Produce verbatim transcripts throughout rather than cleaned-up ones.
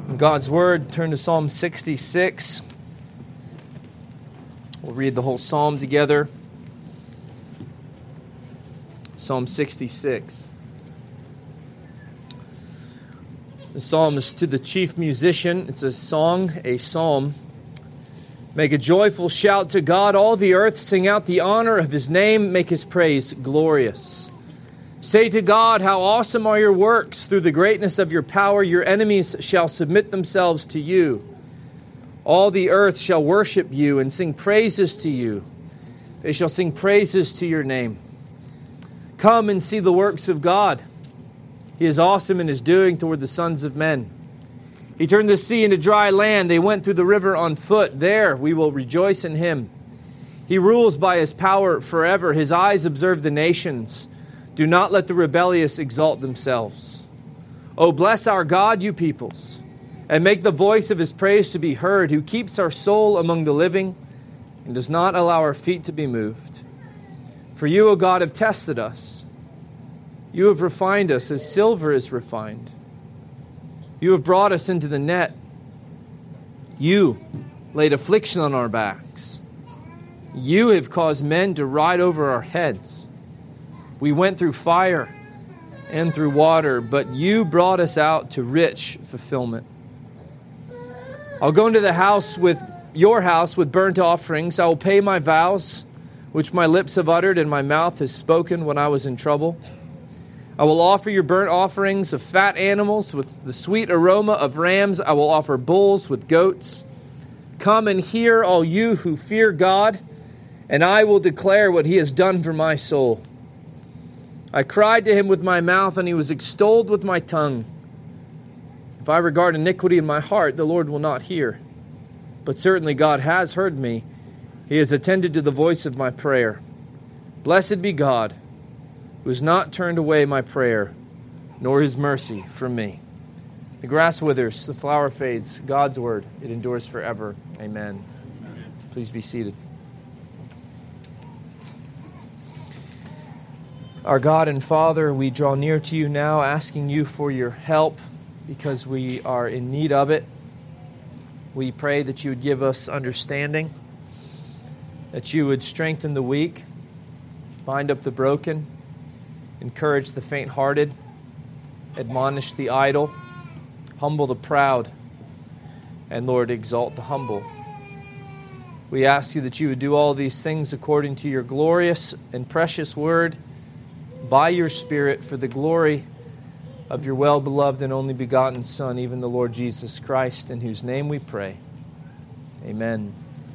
In God's Word, turn to Psalm sixty-six. We'll read the whole psalm together. Psalm sixty-six. The psalm is to the chief musician. It's a song, a psalm. Make a joyful shout to God, all the earth. Sing out the honor of His name. Make His praise glorious. Say to God, how awesome are your works. Through the greatness of your power, your enemies shall submit themselves to you. All the earth shall worship you and sing praises to you. They shall sing praises to your name. Come and see the works of God. He is awesome in His doing toward the sons of men. He turned the sea into dry land. They went through the river on foot. There we will rejoice in Him. He rules by His power forever. His eyes observe the nations. Do not let the rebellious exalt themselves. Oh, bless our God, you peoples, and make the voice of His praise to be heard, who keeps our soul among the living and does not allow our feet to be moved. For you, O God, have tested us. You have refined us as silver is refined. You have brought us into the net. You laid affliction on our backs. You have caused men to ride over our heads. We went through fire and through water, but you brought us out to rich fulfillment. I'll go into the house with your house with burnt offerings. I will pay my vows, which my lips have uttered and my mouth has spoken when I was in trouble. I will offer your burnt offerings of fat animals with the sweet aroma of rams. I will offer bulls with goats. Come and hear, all you who fear God, and I will declare what He has done for my soul. I cried to Him with my mouth, and He was extolled with my tongue. If I regard iniquity in my heart, the Lord will not hear. But certainly God has heard me. He has attended to the voice of my prayer. Blessed be God, who has not turned away my prayer, nor His mercy from me. The grass withers, the flower fades. God's word, it endures forever. Amen. Amen. Please be seated. Our God and Father, we draw near to you now, asking you for your help because we are in need of it. We pray that you would give us understanding, that you would strengthen the weak, bind up the broken, encourage the faint-hearted, admonish the idle, humble the proud, and, Lord, exalt the humble. We ask you that you would do all these things according to your glorious and precious word, by your Spirit, for the glory of your well-beloved and only begotten Son, even the Lord Jesus Christ, in whose name we pray. Amen.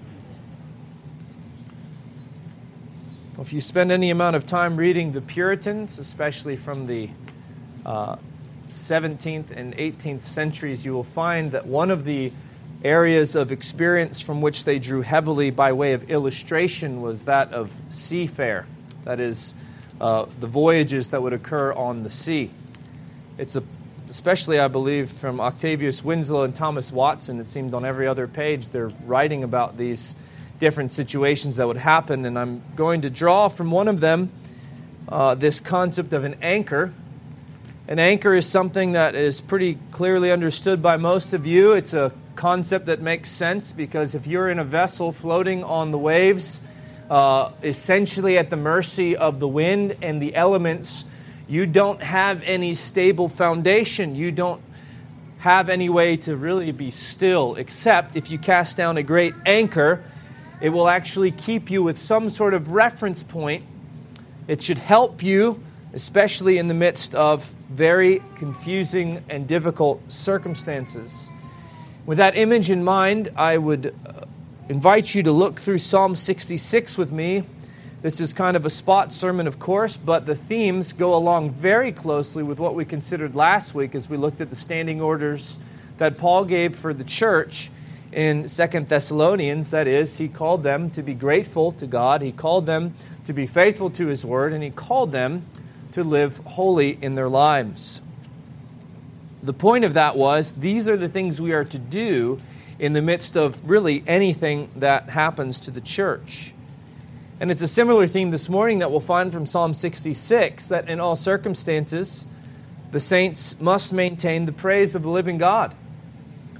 Well, if you spend any amount of time reading the Puritans, especially from the uh, seventeenth and eighteenth centuries, you will find that one of the areas of experience from which they drew heavily by way of illustration was that of seafaring. That is, Uh, the voyages that would occur on the sea. It's a, especially, I believe, from Octavius Winslow and Thomas Watson. It seemed on every other page they're writing about these different situations that would happen. And I'm going to draw from one of them uh, this concept of an anchor. An anchor is something that is pretty clearly understood by most of you. It's a concept that makes sense because if you're in a vessel floating on the waves, Uh, essentially at the mercy of the wind and the elements, you don't have any stable foundation. You don't have any way to really be still, except if you cast down a great anchor, it will actually keep you with some sort of reference point. It should help you, especially in the midst of very confusing and difficult circumstances. With that image in mind, I would Uh, invite you to look through Psalm sixty-six with me. This is kind of a spot sermon, of course, but the themes go along very closely with what we considered last week as we looked at the standing orders that Paul gave for the church in Second Thessalonians. That is, he called them to be grateful to God, he called them to be faithful to His word, and he called them to live holy in their lives. The point of that was, these are the things we are to do in the midst of really anything that happens to the church. And it's a similar theme this morning that we'll find from Psalm sixty-six, that in all circumstances, the saints must maintain the praise of the living God.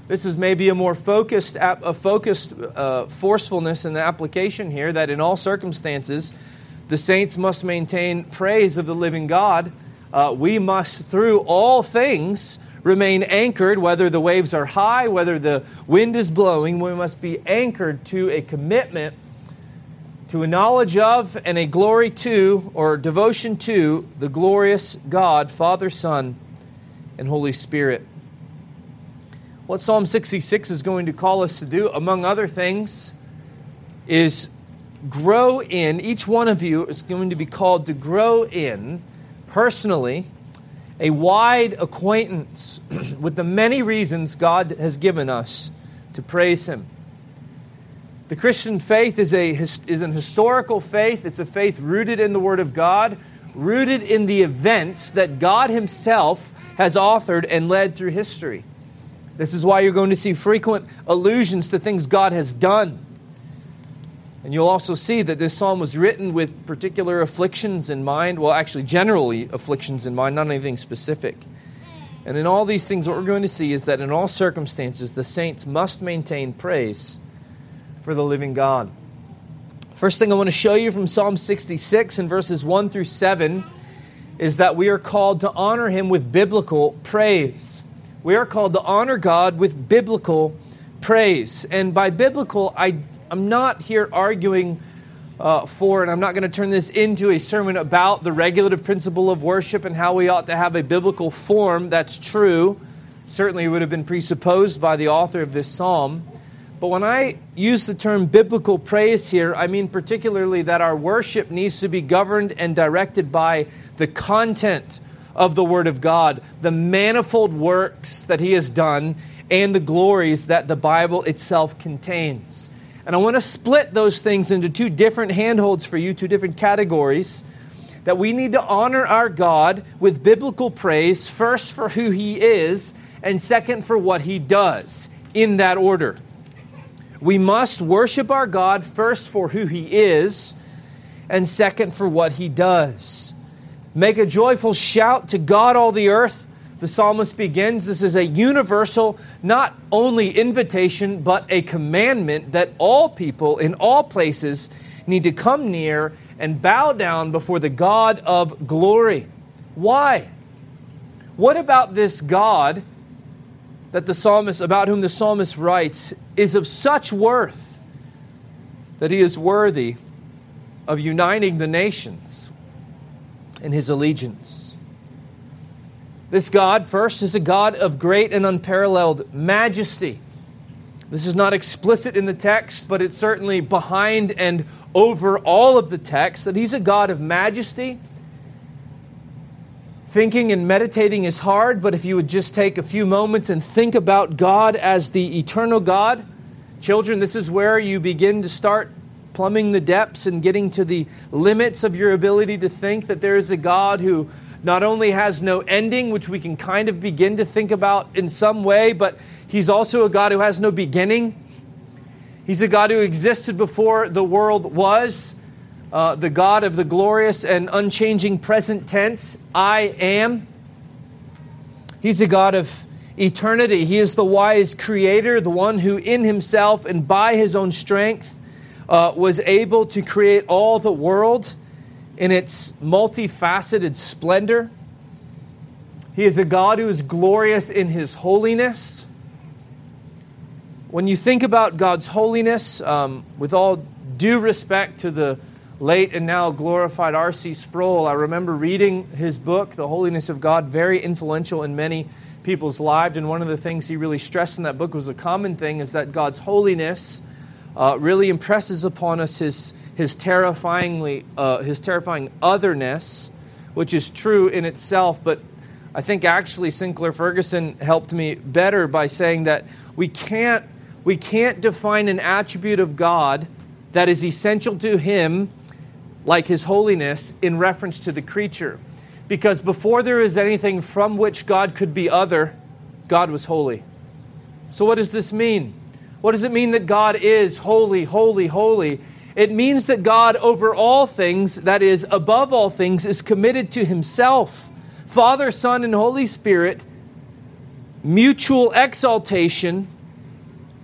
This is maybe a more focused, a focused uh, forcefulness in the application here, that in all circumstances, the saints must maintain praise of the living God. Uh, we must, through all things, remain anchored, whether the waves are high, whether the wind is blowing. We must be anchored to a commitment, to a knowledge of, and a glory to, or devotion to, the glorious God, Father, Son, and Holy Spirit. What Psalm sixty-six is going to call us to do, among other things, is grow in, each one of you is going to be called to grow in, personally, a wide acquaintance with the many reasons God has given us to praise Him. The Christian faith is, a, is an historical faith. It's a faith rooted in the Word of God, rooted in the events that God Himself has authored and led through history. This is why you're going to see frequent allusions to things God has done. And you'll also see that this psalm was written with particular afflictions in mind. Well, actually, generally afflictions in mind, not anything specific. And in all these things, what we're going to see is that in all circumstances, the saints must maintain praise for the living God. First thing I want to show you from Psalm sixty-six in verses one through seven is that we are called to honor Him with biblical praise. We are called to honor God with biblical praise. And by biblical, I, I'm not here arguing uh, for, and I'm not going to turn this into a sermon about the regulative principle of worship and how we ought to have a biblical form. That's true. Certainly would have been presupposed by the author of this psalm. But when I use the term biblical praise here, I mean particularly that our worship needs to be governed and directed by the content of the Word of God, the manifold works that He has done, and the glories that the Bible itself contains. And I want to split those things into two different handholds for you, two different categories, that we need to honor our God with biblical praise, first for who He is, and second for what He does, in that order. We must worship our God first for who He is, and second for what He does. Make a joyful shout to God, all the earth. The psalmist begins. This is a universal, not only invitation, but a commandment that all people in all places need to come near and bow down before the God of glory. Why? What about this God that the psalmist, about whom the psalmist writes, is of such worth that He is worthy of uniting the nations in His allegiance? This God, first, is a God of great and unparalleled majesty. This is not explicit in the text, but it's certainly behind and over all of the text, that He's a God of majesty. Thinking and meditating is hard, but if you would just take a few moments and think about God as the eternal God. Children, this is where you begin to start plumbing the depths and getting to the limits of your ability to think that there is a God who not only has no ending, which we can kind of begin to think about in some way, but He's also a God who has no beginning. He's a God who existed before the world was. Uh, the God of the glorious and unchanging present tense, I am. He's a God of eternity. He is the wise creator, the one who in Himself and by His own strength uh, was able to create all the world in its multifaceted splendor. He is a God who is glorious in His holiness. When you think about God's holiness, um, with all due respect to the late and now glorified R C Sproul, I remember reading his book, The Holiness of God, very influential in many people's lives. And one of the things he really stressed in that book was a common thing, is that God's holiness uh, really impresses upon us His His terrifyingly uh, His terrifying otherness, which is true in itself. But I think actually Sinclair Ferguson helped me better by saying that we can't we can't define an attribute of God that is essential to Him, like His holiness, in reference to the creature. Because before there is anything from which God could be other, God was holy. So what does this mean? What does it mean that God is holy, holy, holy? It means that God over all things, that is, above all things, is committed to Himself. Father, Son, and Holy Spirit, mutual exaltation,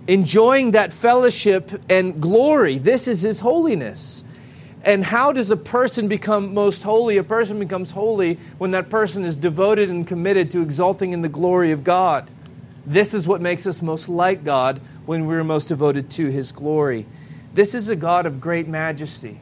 enjoying that fellowship and glory. This is His holiness. And how does a person become most holy? A person becomes holy when that person is devoted and committed to exalting in the glory of God. This is what makes us most like God, when we're most devoted to His glory. This is a God of great majesty.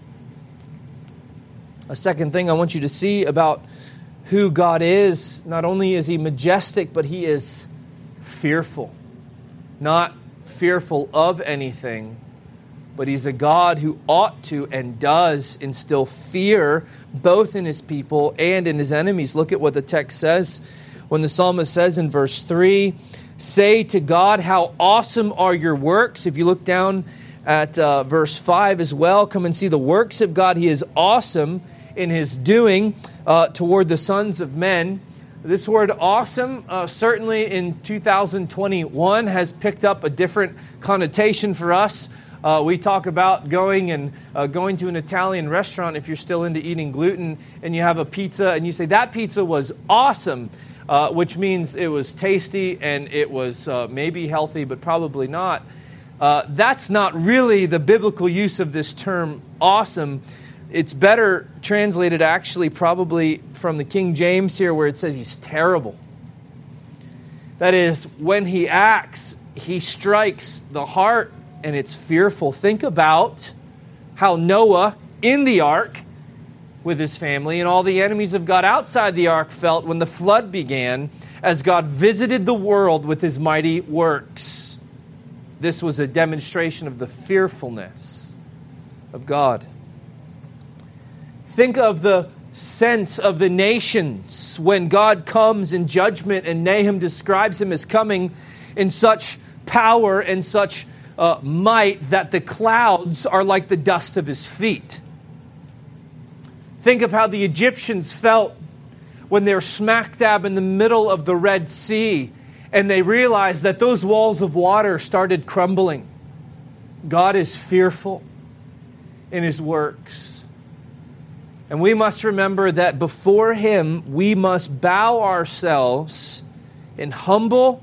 A second thing I want you to see about who God is, not only is He majestic, but He is fearful. Not fearful of anything, but He's a God who ought to and does instill fear both in His people and in His enemies. Look at what the text says when the psalmist says in verse three, "Say to God, how awesome are your works." If you look down at uh, verse five as well, come and see the works of God. He is awesome in His doing uh, toward the sons of men. This word awesome, uh, certainly in two thousand twenty-one, has picked up a different connotation for us. Uh, we talk about going and uh, going to an Italian restaurant if you're still into eating gluten, and you have a pizza, and you say, that pizza was awesome, uh, which means it was tasty and it was uh, maybe healthy, but probably not. Uh, that's not really the biblical use of this term awesome. It's better translated actually probably from the King James here, where it says He's terrible. That is, when He acts, He strikes the heart and it's fearful. Think about how Noah in the ark with his family and all the enemies of God outside the ark felt when the flood began, as God visited the world with His mighty works. This was a demonstration of the fearfulness of God. Think of the sense of the nations when God comes in judgment, and Nahum describes Him as coming in such power and such uh, might that the clouds are like the dust of His feet. Think of how the Egyptians felt when they're smack dab in the middle of the Red Sea and they realized that those walls of water started crumbling. God is fearful in His works. And we must remember that before Him, we must bow ourselves in humble,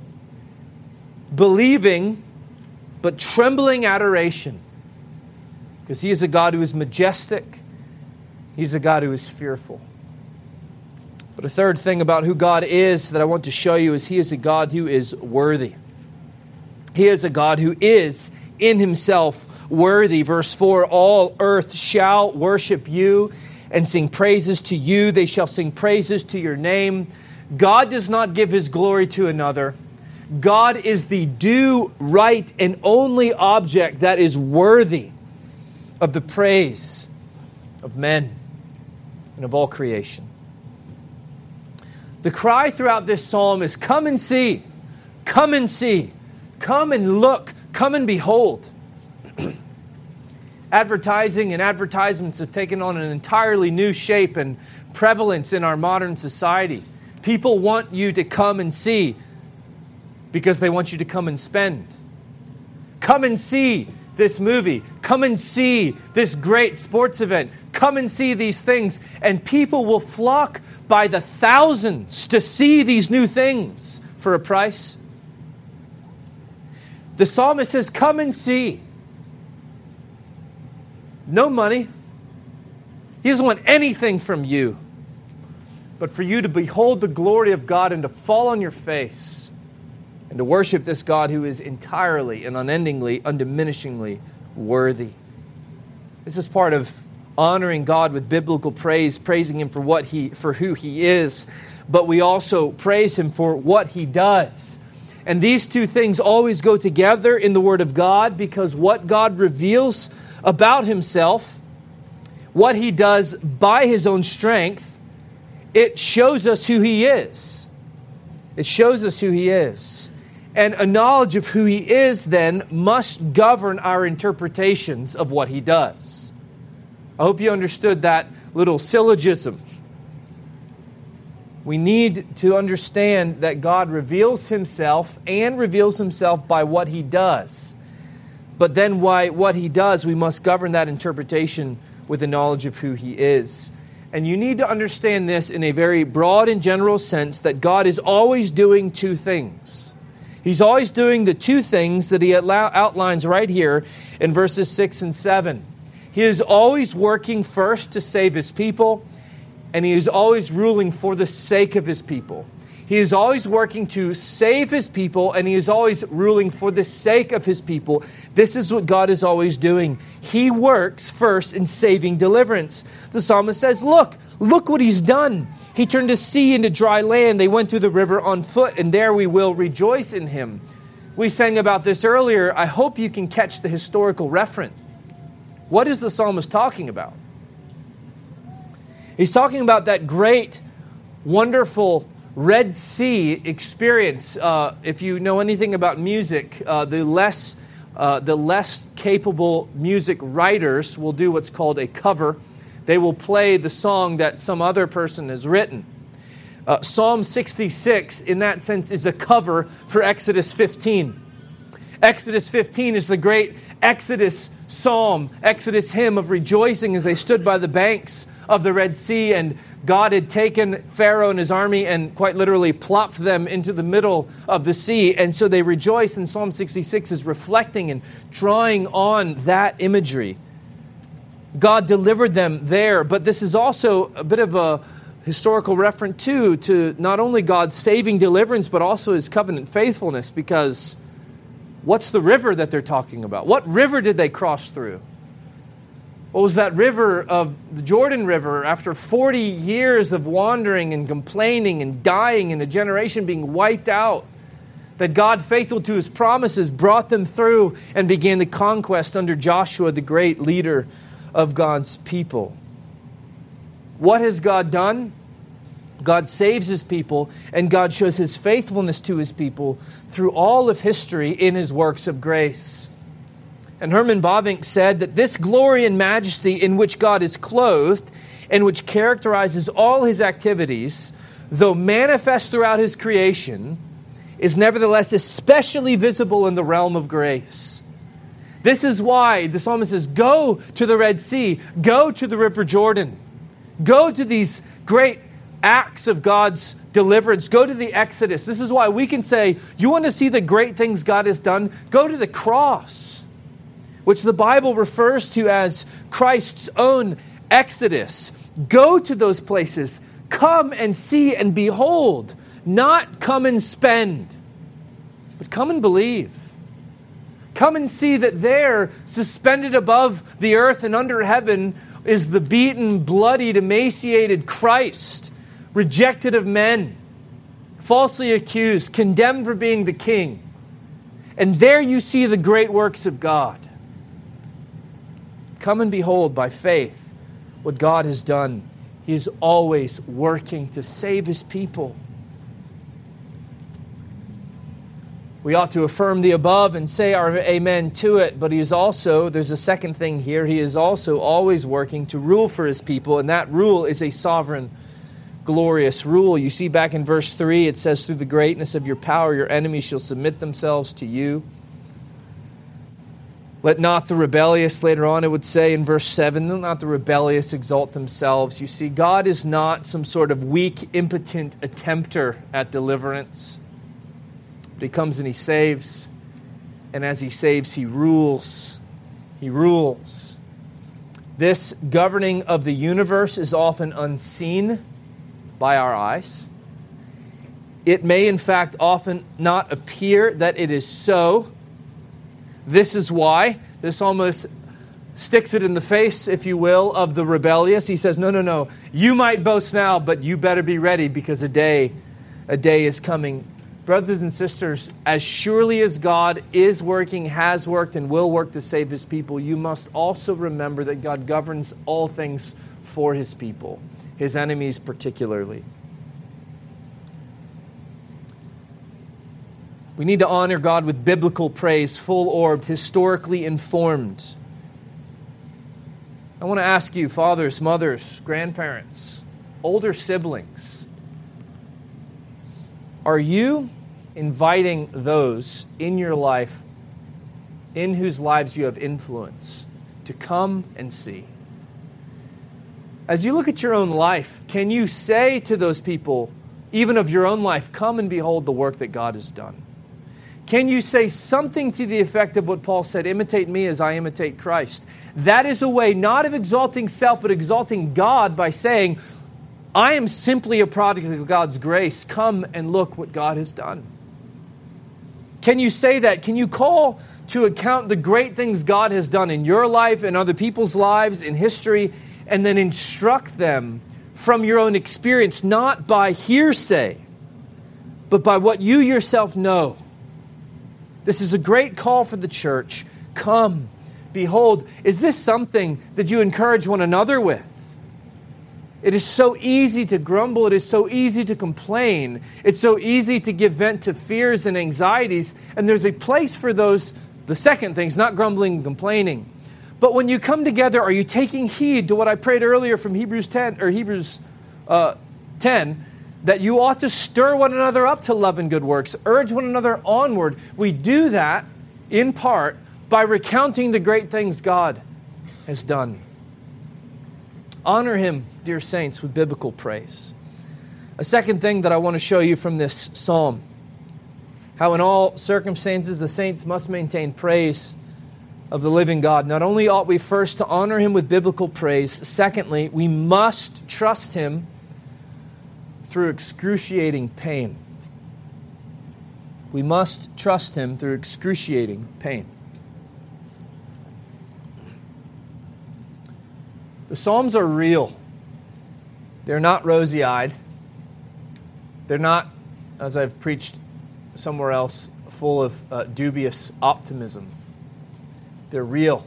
believing, but trembling adoration. Because He is a God who is majestic. He's a God who is fearful. But a third thing about who God is that I want to show you is He is a God who is worthy. He is a God who is in Himself worthy. Verse four, all earth shall worship You and sing praises to You. They shall sing praises to Your name. God does not give His glory to another. God is the due, right, and only object that is worthy of the praise of men and of all creation. The cry throughout this psalm is, come and see, come and see, come and look, come and behold. Advertising and advertisements have taken on an entirely new shape and prevalence in our modern society. People want you to come and see because they want you to come and spend. Come and see this movie. Come and see this great sports event. Come and see these things. And people will flock by the thousands to see these new things for a price. The psalmist says, come and see. No money. He doesn't want anything from you, but for you to behold the glory of God and to fall on your face and to worship this God who is entirely and unendingly, undiminishingly worthy. This is part of honoring God with biblical praise, praising Him for what He, for who He is, but we also praise Him for what He does. And these two things always go together in the Word of God, because what God reveals about Himself, what He does by His own strength, it shows us who He is. It shows us who He is. And a knowledge of who He is then must govern our interpretations of what He does. I hope you understood that little syllogism. We need to understand that God reveals Himself and reveals Himself by what He does. But then by what He does, we must govern that interpretation with a knowledge of who He is. And you need to understand this in a very broad and general sense, that God is always doing two things. He's always doing the two things that he outlines right here in verses six and seven. He is always working first to save his people, and he is always ruling for the sake of his people. He is always working to save his people, and he is always ruling for the sake of his people. This is what God is always doing. He works first in saving deliverance. The psalmist says, look, look what he's done. He turned the sea into dry land. They went through the river on foot, and there we will rejoice in him. We sang about this earlier. I hope you can catch the historical reference. What is the psalmist talking about? He's talking about that great, wonderful Red Sea experience. Uh, if you know anything about music, uh, the less uh, the less capable music writers will do what's called a cover. They will play the song that some other person has written. Uh, Psalm sixty-six, in that sense, is a cover for Exodus fifteen. Exodus fifteen is the great Exodus psalm, Exodus hymn of rejoicing as they stood by the banks of the Red Sea, and God had taken Pharaoh and his army and quite literally plopped them into the middle of the sea. And so they rejoice, and Psalm sixty-six is reflecting and drawing on that imagery. God delivered them there, but this is also a bit of a historical reference too to not only God's saving deliverance, but also his covenant faithfulness, because what's the river that they're talking about? What river did they cross through? What was that river of the Jordan River after forty years of wandering and complaining and dying and a generation being wiped out? That God, faithful to his promises, brought them through and began the conquest under Joshua, the great leader of God's people. What has God done? God saves his people, and God shows his faithfulness to his people through all of history in his works of grace. And Herman Bavinck said that this glory and majesty in which God is clothed and which characterizes all his activities, though manifest throughout his creation, is nevertheless especially visible in the realm of grace. This is why the psalmist says, go to the Red Sea, go to the River Jordan, go to these great acts of God's deliverance, go to the Exodus. This is why we can say, you want to see the great things God has done? Go to the cross, which the Bible refers to as Christ's own Exodus. Go to those places. Come and see and behold. Not come and spend, but come and believe. Come and see that there, suspended above the earth and under heaven, is the beaten, bloodied, emaciated Christ, rejected of men, falsely accused, condemned for being the king. And there you see the great works of God. Come and behold by faith what God has done. He is always working to save his people. We ought to affirm the above and say our amen to it, but he is also, there's a second thing here, he is also always working to rule for his people, and that rule is a sovereign, glorious rule. You see back in verse three, it says, through the greatness of your power, your enemies shall submit themselves to you. Let not the rebellious, later on it would say in verse seven, let not the rebellious exalt themselves. You see, God is not some sort of weak, impotent attempter at deliverance. But he comes and he saves, and as he saves, he rules. He rules. This governing of the universe is often unseen by our eyes. It may, in fact, often not appear that it is so. This is why this almost sticks it in the face, if you will, of the rebellious. He says, no, no, no, you might boast now, but you better be ready because a day, a day is coming. Brothers and sisters, as surely as God is working, has worked, and will work to save his people, you must also remember that God governs all things for his people, his enemies particularly. We need to honor God with biblical praise, full-orbed, historically informed. I want to ask you, fathers, mothers, grandparents, older siblings, are you inviting those in your life, in whose lives you have influence, to come and see? As you look at your own life, can you say to those people, even of your own life, come and behold the work that God has done? Can you say something to the effect of what Paul said, imitate me as I imitate Christ? That is a way not of exalting self, but exalting God by saying, I am simply a product of God's grace. Come and look what God has done. Can you say that? Can you call to account the great things God has done in your life and other people's lives in history, and then instruct them from your own experience, not by hearsay, but by what you yourself know? This is a great call for the church. Come, behold. Is this something that you encourage one another with? It is so easy to grumble. It is so easy to complain. It's so easy to give vent to fears and anxieties. And there's a place for those, the second things, not grumbling and complaining. But when you come together, are you taking heed to what I prayed earlier from Hebrews ten, or Hebrews uh, ten, that you ought to stir one another up to love and good works, urge one another onward? We do that, in part, by recounting the great things God has done. Honor Him, dear saints, with biblical praise. A second thing that I want to show you from this psalm, how in all circumstances the saints must maintain praise of the living God. Not only ought we first to honor Him with biblical praise, secondly, we must trust Him through excruciating pain. We must trust Him through excruciating pain. The Psalms are real. They're not rosy-eyed. They're not, as I've preached somewhere else, full of uh, dubious optimism. They're real.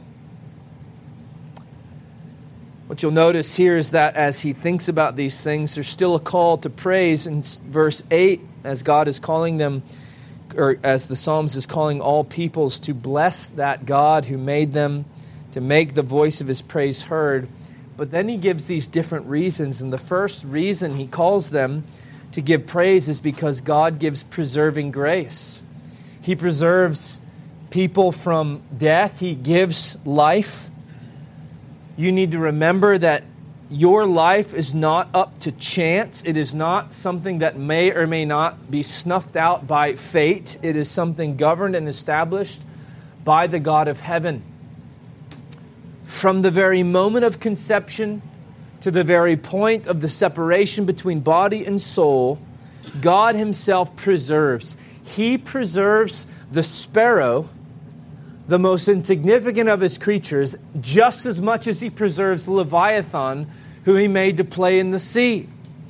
What you'll notice here is that as he thinks about these things, there's still a call to praise in verse eight, as God is calling them, or as the Psalms is calling all peoples to bless that God who made them, to make the voice of His praise heard. But then he gives these different reasons, and the first reason he calls them to give praise is because God gives preserving grace. He preserves people from death. He gives life. You need to remember that your life is not up to chance. It is not something that may or may not be snuffed out by fate. It is something governed and established by the God of heaven. From the very moment of conception to the very point of the separation between body and soul, God Himself preserves. He preserves the sparrow, the most insignificant of His creatures, just as much as He preserves Leviathan, who He made to play in the sea.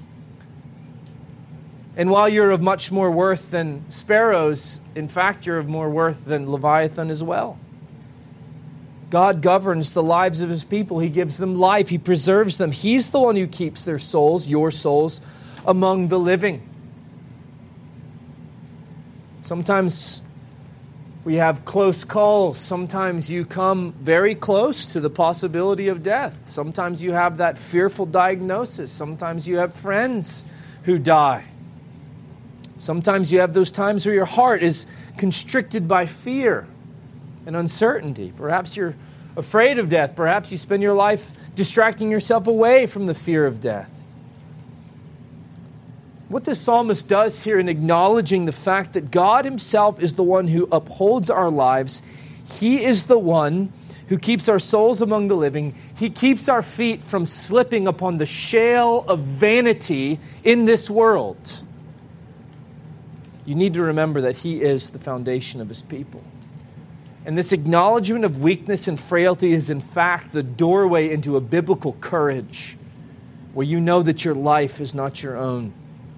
And while you're of much more worth than sparrows, in fact, you're of more worth than Leviathan as well. God governs the lives of His people. He gives them life. He preserves them. He's the one who keeps their souls, your souls, among the living. Sometimes we have close calls. Sometimes you come very close to the possibility of death. Sometimes you have that fearful diagnosis. Sometimes you have friends who die. Sometimes you have those times where your heart is constricted by fear and uncertainty. Perhaps you're afraid of death. Perhaps you spend your life distracting yourself away from the fear of death. What the psalmist does here in acknowledging the fact that God Himself is the one who upholds our lives, He is the one who keeps our souls among the living. He keeps our feet from slipping upon the shale of vanity in this world. You need to remember that He is the foundation of His people. And this acknowledgement of weakness and frailty is in fact the doorway into a biblical courage where you know that your life is not your own.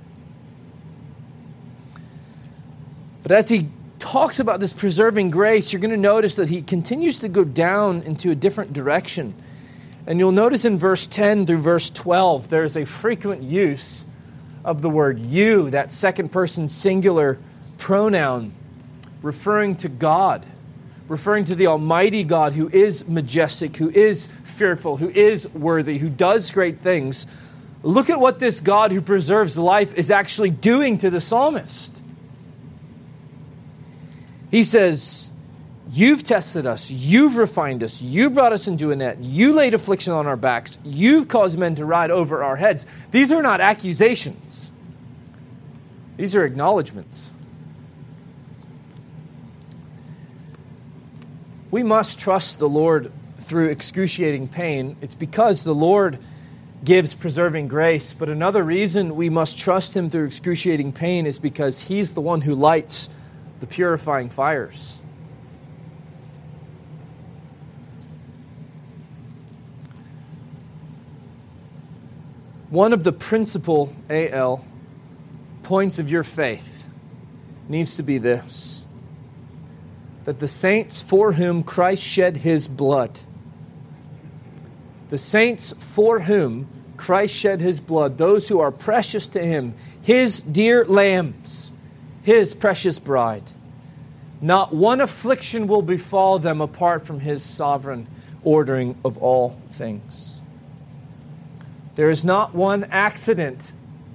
But as he talks about this preserving grace, you're going to notice that he continues to go down into a different direction. And you'll notice in verse ten through verse twelve, there's a frequent use of the word you, that second person singular pronoun, referring to God, referring to the Almighty God who is majestic, who is fearful, who is worthy, who does great things. Look at what this God who preserves life is actually doing to the psalmist. He says, you've tested us, you've refined us, you brought us into a net, you laid affliction on our backs, you've caused men to ride over our heads. These are not accusations. These are acknowledgments. We must trust the Lord through excruciating pain. It's because the Lord gives preserving grace. But another reason we must trust Him through excruciating pain is because He's the one who lights the purifying fires. One of the principal, A L, points of your faith needs to be this: that the saints for whom Christ shed His blood, the saints for whom Christ shed His blood, those who are precious to Him, His dear lambs, His precious bride, not one affliction will befall them apart from His sovereign ordering of all things. There is not one accident.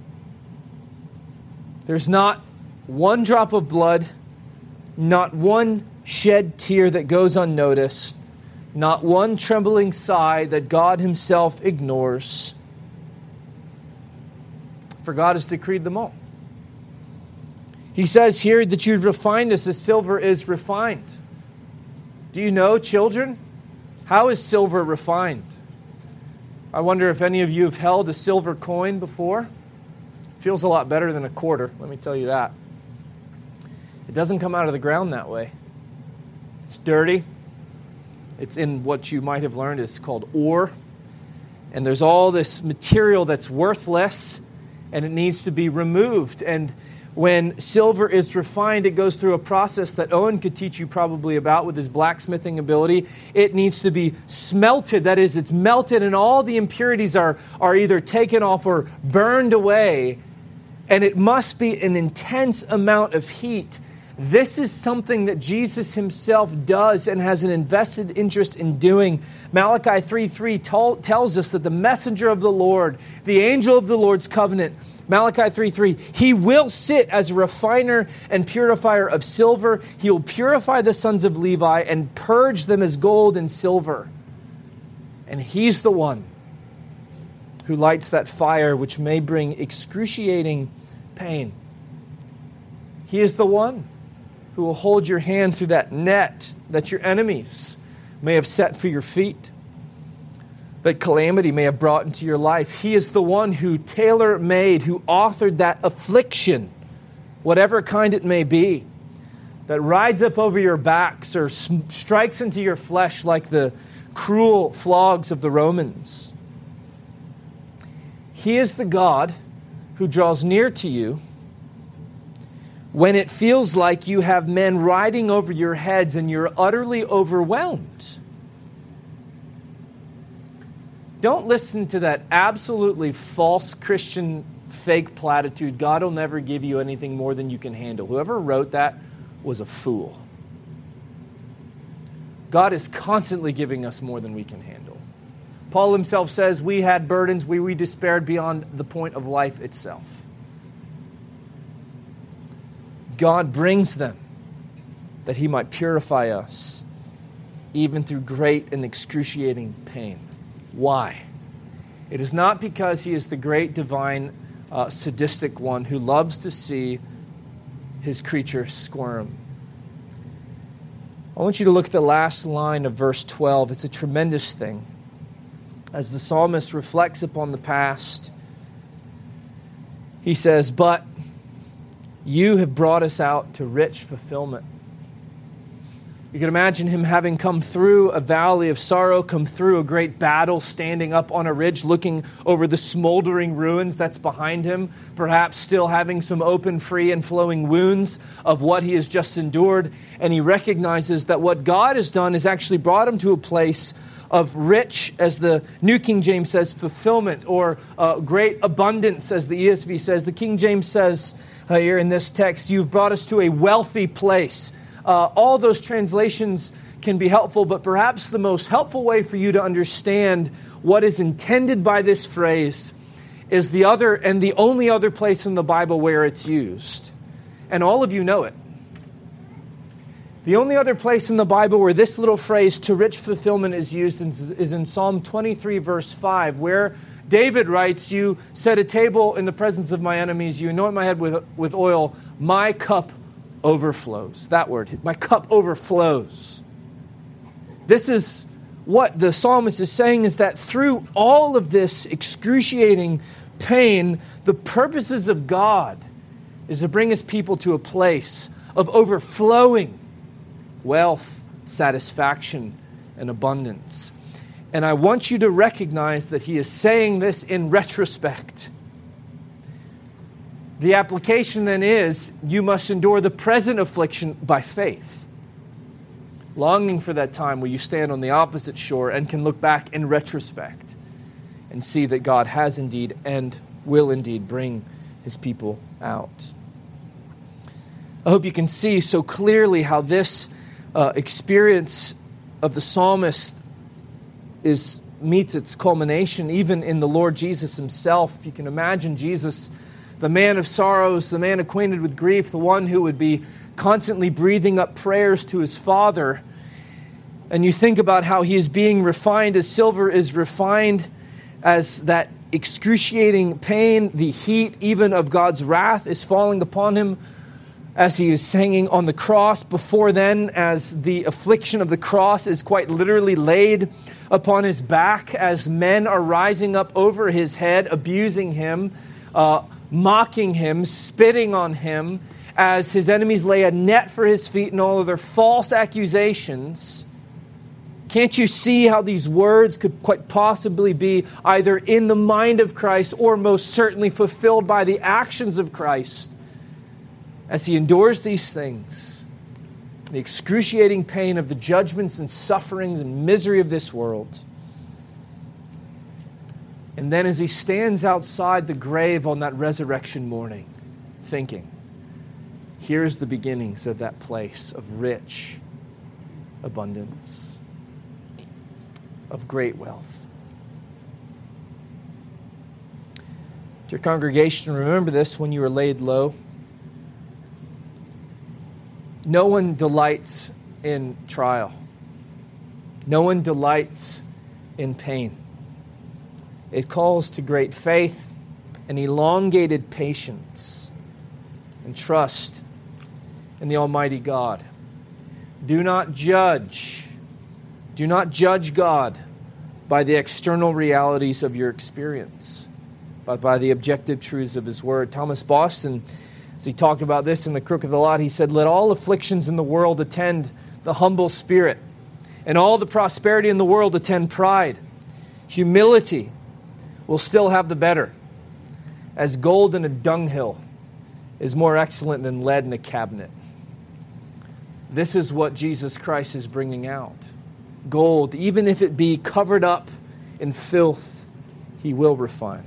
There's not one drop of blood, not one shed tear that goes unnoticed, not one trembling sigh that God Himself ignores. For God has decreed them all. He says here that you've refined us as silver is refined. Do you know, children, how is silver refined? I wonder if any of you have held a silver coin before. It feels a lot better than a quarter, let me tell you that. It doesn't come out of the ground that way. It's dirty. It's in what you might have learned is called ore. And there's all this material that's worthless, and it needs to be removed. And when silver is refined, it goes through a process that Owen could teach you probably about with his blacksmithing ability. It needs to be smelted. That is, it's melted and all the impurities are, are either taken off or burned away. And it must be an intense amount of heat. This is something that Jesus Himself does and has an invested interest in doing. Malachi three three t- tells us that the messenger of the Lord, the angel of the Lord's covenant, Malachi three three, He will sit as a refiner and purifier of silver. He will purify the sons of Levi and purge them as gold and silver. And He's the one who lights that fire which may bring excruciating pain. He is the one who will hold your hand through that net that your enemies may have set for your feet, that calamity may have brought into your life. He is the one who tailor-made, who authored that affliction, whatever kind it may be, that rides up over your backs or strikes into your flesh like the cruel flogs of the Romans. He is the God who draws near to you when it feels like you have men riding over your heads and you're utterly overwhelmed. Don't listen to that absolutely false Christian fake platitude, God will never give you anything more than you can handle. Whoever wrote that was a fool. God is constantly giving us more than we can handle. Paul himself says, we had burdens, we, we despaired beyond the point of life itself. God brings them that He might purify us, even through great and excruciating pain. Why? It is not because He is the great divine uh, sadistic one who loves to see His creatures squirm. I want you to look at the last line of verse twelve. It's a tremendous thing. As the psalmist reflects upon the past, he says, but You have brought us out to rich fulfillment. You can imagine him having come through a valley of sorrow, come through a great battle, standing up on a ridge, looking over the smoldering ruins that's behind him, perhaps still having some open, free, and flowing wounds of what he has just endured. And he recognizes that what God has done is actually brought him to a place of rich, as the New King James says, fulfillment, or uh, great abundance, as the E S V says. The King James says uh, here in this text, you've brought us to a wealthy place. Uh, all those translations can be helpful, but perhaps the most helpful way for you to understand what is intended by this phrase is the other and the only other place in the Bible where it's used. And all of you know it. The only other place in the Bible where this little phrase, to rich fulfillment, is used is in Psalm twenty-three, verse five, where David writes, you set a table in the presence of my enemies, you anoint my head with, with oil, my cup overflows. That word, my cup overflows. This is what the psalmist is saying, is that through all of this excruciating pain, the purposes of God is to bring his people to a place of overflowing wealth, satisfaction, and abundance. And I want you to recognize that he is saying this in retrospect. The application then is, you must endure the present affliction by faith, longing for that time where you stand on the opposite shore and can look back in retrospect and see that God has indeed and will indeed bring his people out. I hope you can see so clearly how this uh, experience of the psalmist is meets its culmination even in the Lord Jesus himself. You can imagine Jesus, the man of sorrows, the man acquainted with grief, the one who would be constantly breathing up prayers to his Father. And you think about how he is being refined as silver is refined, as that excruciating pain, the heat even of God's wrath is falling upon him as he is hanging on the cross. Before then, as the affliction of the cross is quite literally laid upon his back, as men are rising up over his head, abusing him, uh, mocking him, spitting on him, as his enemies lay a net for his feet and all of their false accusations. Can't you see how these words could quite possibly be either in the mind of Christ or most certainly fulfilled by the actions of Christ as he endures these things, the excruciating pain of the judgments and sufferings and misery of this world? And then as he stands outside the grave on that resurrection morning, thinking, here's the beginnings of that place of rich abundance, of great wealth. Dear congregation, remember this when you are laid low. No one delights in trial. No one delights in pain. It calls to great faith and elongated patience and trust in the Almighty God. Do not judge. Do not judge God by the external realities of your experience, but by the objective truths of his word. Thomas Boston, as he talked about this in The Crook of the Lot, he said, "Let all afflictions in the world attend the humble spirit, and all the prosperity in the world attend pride. Humility will still have the better, as gold in a dunghill is more excellent than lead in a cabinet." This is what Jesus Christ is bringing out. Gold, even if it be covered up in filth, he will refine.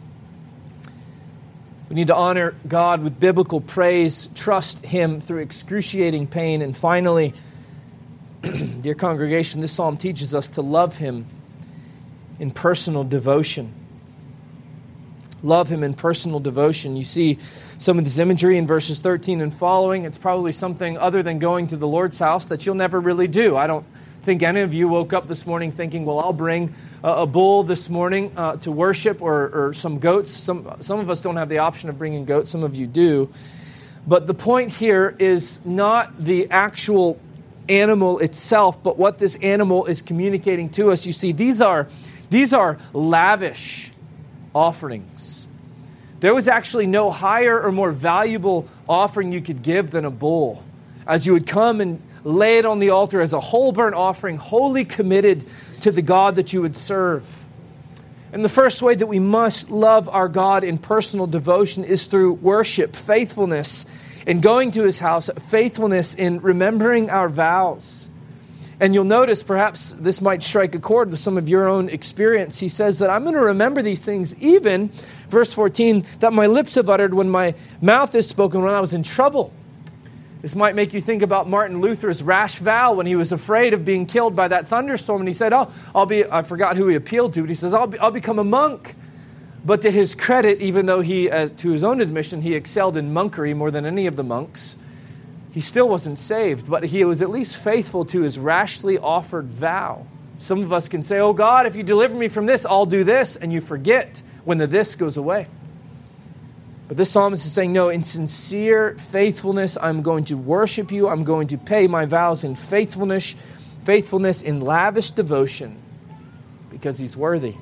We need to honor God with biblical praise, trust him through excruciating pain, and finally, dear congregation, this psalm teaches us to love him in personal devotion. Love him in personal devotion. You see some of this imagery in verses thirteen and following. It's probably something other than going to the Lord's house that you'll never really do. I don't think any of you woke up this morning thinking, well, I'll bring a, a bull this morning uh, to worship, or, or some goats. Some, some of us don't have the option of bringing goats. Some of you do. But the point here is not the actual animal itself, but what this animal is communicating to us. You see, these are, these are lavish offerings. There was actually no higher or more valuable offering you could give than a bull, as you would come and lay it on the altar as a whole burnt offering, wholly committed to the God that you would serve. And the first way that we must love our God in personal devotion is through worship, faithfulness in going to his house, faithfulness in remembering our vows. And you'll notice, perhaps this might strike a chord with some of your own experience. He says that I'm going to remember these things, even, verse fourteen, that my lips have uttered when my mouth is spoken when I was in trouble. This might make you think about Martin Luther's rash vow when he was afraid of being killed by that thunderstorm. And he said, oh, I'll be, I forgot who he appealed to, but he says, I'll, be, I'll become a monk. But to his credit, even though he, as to his own admission, he excelled in monkery more than any of the monks, he still wasn't saved, but he was at least faithful to his rashly offered vow. Some of us can say, oh God, if you deliver me from this, I'll do this. And you forget when the this goes away. But this psalmist is saying, no, in sincere faithfulness, I'm going to worship you. I'm going to pay my vows in faithfulness, faithfulness in lavish devotion because He's worthy.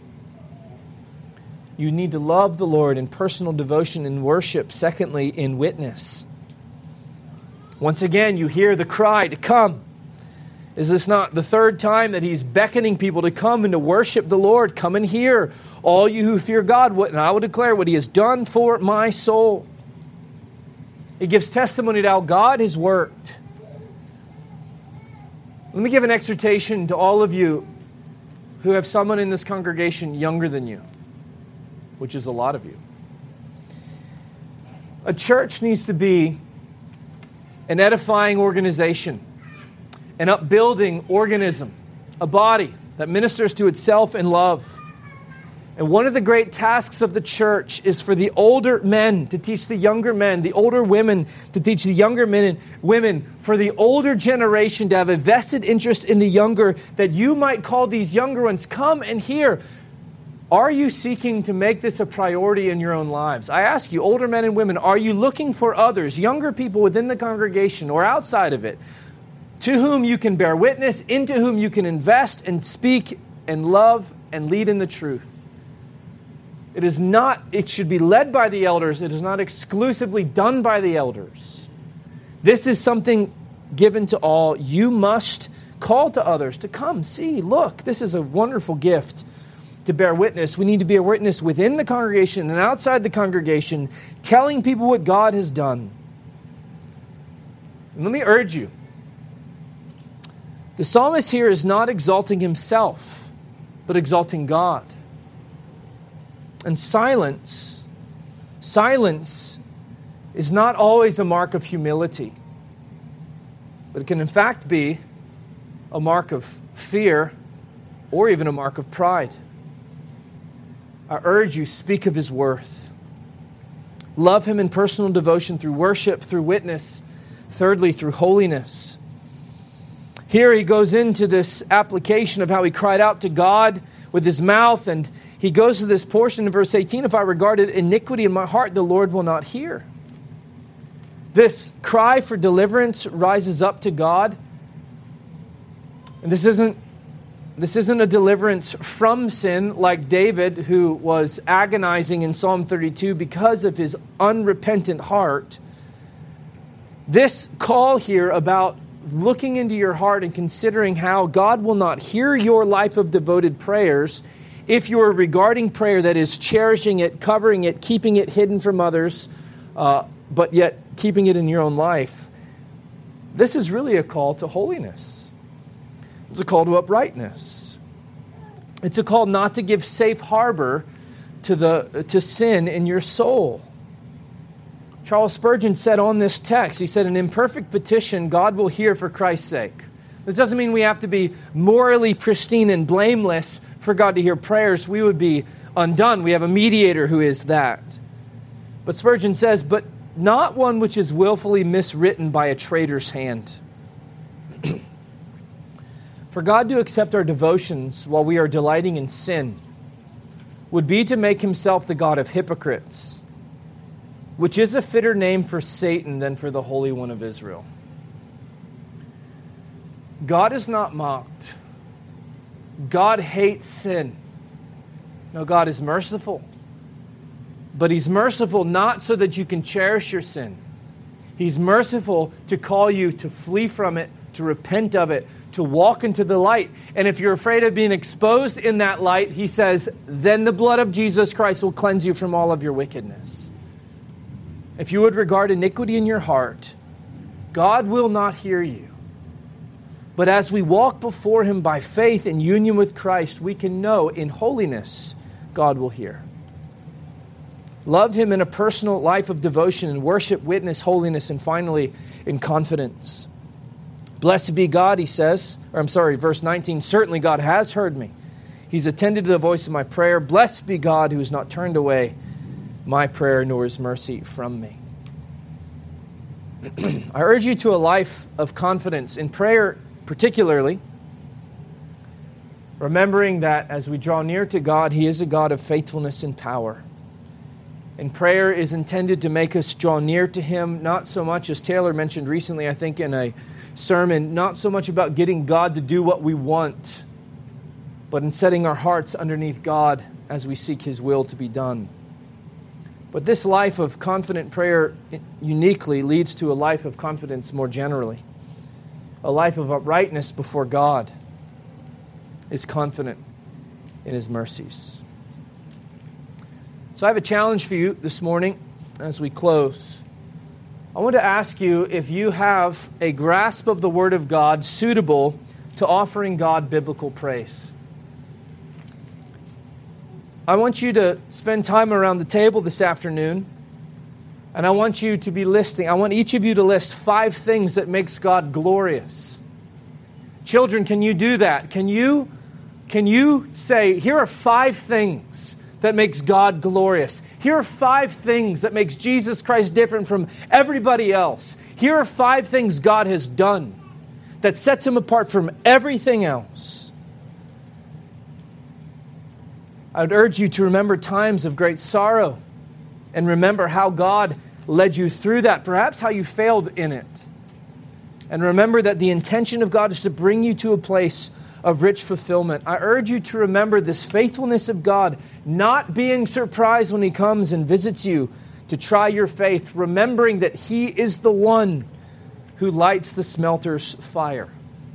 You need to love the Lord in personal devotion and worship. Secondly, in witness. Once again, you hear the cry to come. Is this not the third time that He's beckoning people to come and to worship the Lord? Come and hear, all you who fear God, and I will declare what He has done for my soul. He gives testimony to how God has worked. Let me give an exhortation to all of you who have someone in this congregation younger than you, which is a lot of you. A church needs to be an edifying organization, an upbuilding organism, a body that ministers to itself in love. And one of the great tasks of the church is for the older men to teach the younger men, the older women to teach the younger men and women, for the older generation to have a vested interest in the younger, that you might call these younger ones, come and hear. Are you seeking to make this a priority in your own lives? I ask you, older men and women, are you looking for others, younger people within the congregation or outside of it, to whom you can bear witness, into whom you can invest and speak and love and lead in the truth? It is not, it should be led by the elders. It is not exclusively done by the elders. This is something given to all. You must call to others to come, see, look, this is a wonderful gift to bear witness. We need to be a witness within the congregation and outside the congregation, telling people what God has done. And let me urge you, the psalmist here is not exalting himself, but exalting God. And silence, silence is not always a mark of humility, but it can in fact be a mark of fear or even a mark of pride. I urge you, speak of His worth. Love Him in personal devotion through worship, through witness. Thirdly, through holiness. Here he goes into this application of how he cried out to God with his mouth, and he goes to this portion in verse eighteen, if I regarded iniquity in my heart, the Lord will not hear. This cry for deliverance rises up to God. And this isn't, this isn't a deliverance from sin like David, who was agonizing in Psalm thirty-two because of his unrepentant heart. This call here about looking into your heart and considering how God will not hear your life of devoted prayers if you are regarding prayer that is cherishing it, covering it, keeping it hidden from others, uh, but yet keeping it in your own life. This is really a call to holiness. It's a call to uprightness. It's a call not to give safe harbor to the to sin in your soul. Charles Spurgeon said on this text, he said, an imperfect petition God will hear for Christ's sake. This doesn't mean we have to be morally pristine and blameless for God to hear prayers. We would be undone. We have a mediator who is that. But Spurgeon says, but not one which is willfully miswritten by a traitor's hand. For God to accept our devotions while we are delighting in sin would be to make Himself the God of hypocrites, which is a fitter name for Satan than for the Holy One of Israel. God is not mocked. God hates sin. No, God is merciful. But He's merciful not so that you can cherish your sin. He's merciful to call you to flee from it, to repent of it, to walk into the light. And if you're afraid of being exposed in that light, He says, then the blood of Jesus Christ will cleanse you from all of your wickedness. If you would regard iniquity in your heart, God will not hear you. But as we walk before Him by faith in union with Christ, we can know in holiness God will hear. Love Him in a personal life of devotion and worship, witness, holiness, and finally in confidence. Blessed be God, he says, or I'm sorry, verse nineteen, certainly God has heard me. He's attended to the voice of my prayer. Blessed be God who has not turned away my prayer nor His mercy from me. I urge you to a life of confidence in prayer, particularly, remembering that as we draw near to God, He is a God of faithfulness and power. And prayer is intended to make us draw near to Him, not so much as Taylor mentioned recently, I think, in a sermon, not so much about getting God to do what we want, but in setting our hearts underneath God as we seek His will to be done. But this life of confident prayer uniquely leads to a life of confidence more generally. A life of uprightness before God is confident in His mercies. So I have a challenge for you this morning as we close. I want to ask you if you have a grasp of the Word of God suitable to offering God biblical praise. I want you to spend time around the table this afternoon, and I want you to be listing, I want each of you to list five things that makes God glorious. Children, can you do that? Can you, can you say, here are five things that makes God glorious? Here are five things that makes Jesus Christ different from everybody else. Here are five things God has done that sets Him apart from everything else. I would urge you to remember times of great sorrow and remember how God led you through that, perhaps how you failed in it. And remember that the intention of God is to bring you to a place of rich fulfillment. I urge you to remember this faithfulness of God, not being surprised when He comes and visits you to try your faith, remembering that He is the one who lights the smelter's fire.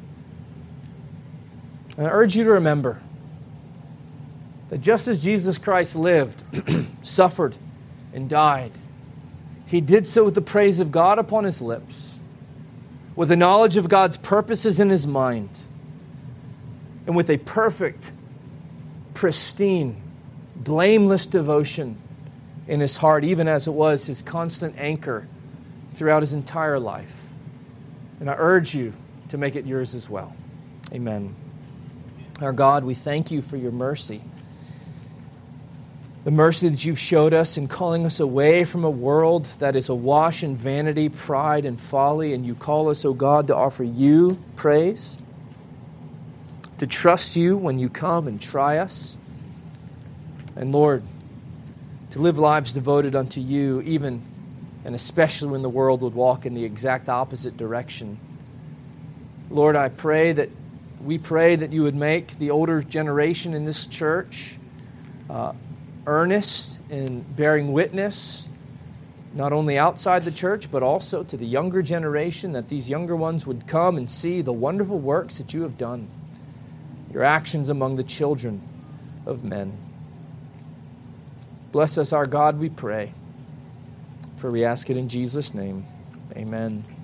And I urge you to remember that just as Jesus Christ lived, suffered, and died, He did so with the praise of God upon His lips, with the knowledge of God's purposes in His mind, and with a perfect, pristine, blameless devotion in His heart, even as it was His constant anchor throughout His entire life. And I urge you to make it yours as well. Amen. Our God, we thank You for Your mercy. The mercy that You've showed us in calling us away from a world that is awash in vanity, pride, and folly. And You call us, O God, to offer You praise, to trust You when You come and try us. And Lord, to live lives devoted unto You, even and especially when the world would walk in the exact opposite direction. Lord, I pray that, we pray that You would make the older generation in this church uh, earnest in bearing witness, not only outside the church, but also to the younger generation, that these younger ones would come and see the wonderful works that You have done, Your actions among the children of men. Bless us, our God, we pray, for we ask it in Jesus' name. Amen.